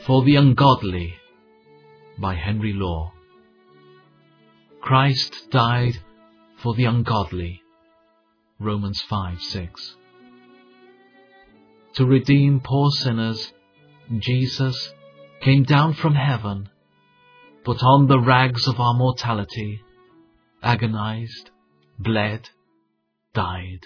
for the Ungodly by Henry Law. Christ died for the ungodly. Romans 5:6. To redeem poor sinners, Jesus came down from heaven, put on the rags of our mortality, agonized, bled, died.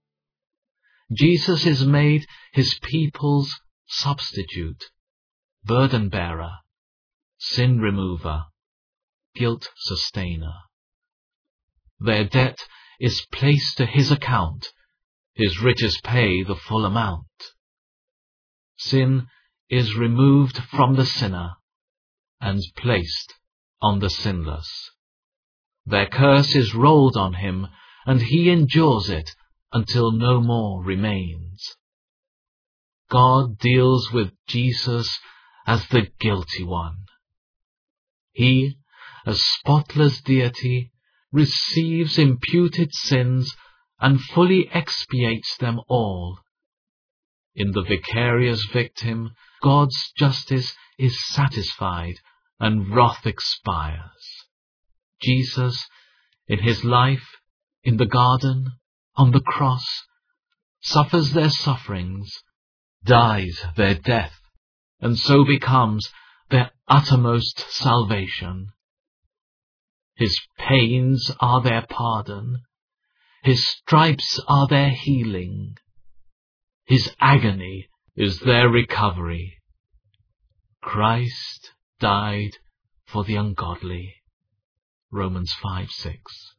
Jesus is made his people's substitute, burden bearer, sin remover, guilt sustainer. Their debt is placed to his account, his riches pay the full amount. Sin is removed from the sinner and placed on the sinless. Their curse is rolled on him, and he endures it until no more remains. God deals with Jesus as the guilty one. He, as spotless deity, receives imputed sins and fully expiates them all. In the vicarious victim, God's justice is satisfied and wrath expires. Jesus, in his life, in the garden, on the cross, suffers their sufferings, dies their death, and so becomes their uttermost salvation. His pains are their pardon, his stripes are their healing, his agony is their recovery. Christ died for the ungodly. Romans 5:6.